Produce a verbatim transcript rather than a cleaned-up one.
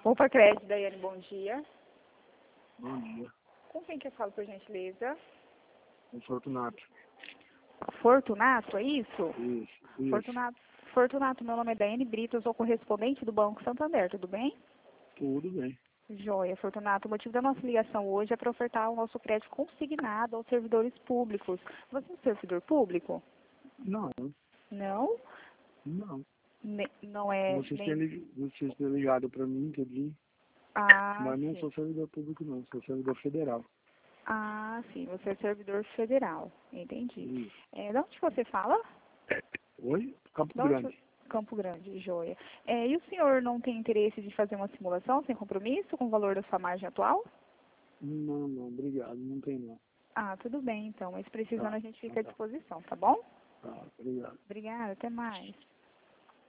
Opa, Crédito, Daiane, bom dia. Bom dia. Com quem que eu falo, por gentileza? É Fortunato. Fortunato, é isso? Isso, isso. Fortunato, Fortunato, meu nome é Daiane Brito, eu sou correspondente do Banco Santander, tudo bem? Tudo bem. Joia, Fortunato. O motivo da nossa ligação hoje é para ofertar o nosso crédito consignado aos servidores públicos. Você é um servidor público? Não, Não? não. Ne- não é Vocês têm, nem... lig- vocês têm ligado para mim, entendi. Ah, Mas não sim. sou servidor público, não. Sou servidor federal. Ah, sim. Você é servidor federal. Entendi. Isso. É, de onde você fala? Oi? Campo De onde... Grande. Campo Grande, joia. É, e o senhor não tem interesse de fazer uma simulação sem compromisso com o valor da sua margem atual? Não, não. Obrigado. Não tem, não. Ah, tudo bem então. Mas precisando Tá, a gente tá, fica à tá. disposição, tá bom? Tá, obrigado. Obrigada, até mais.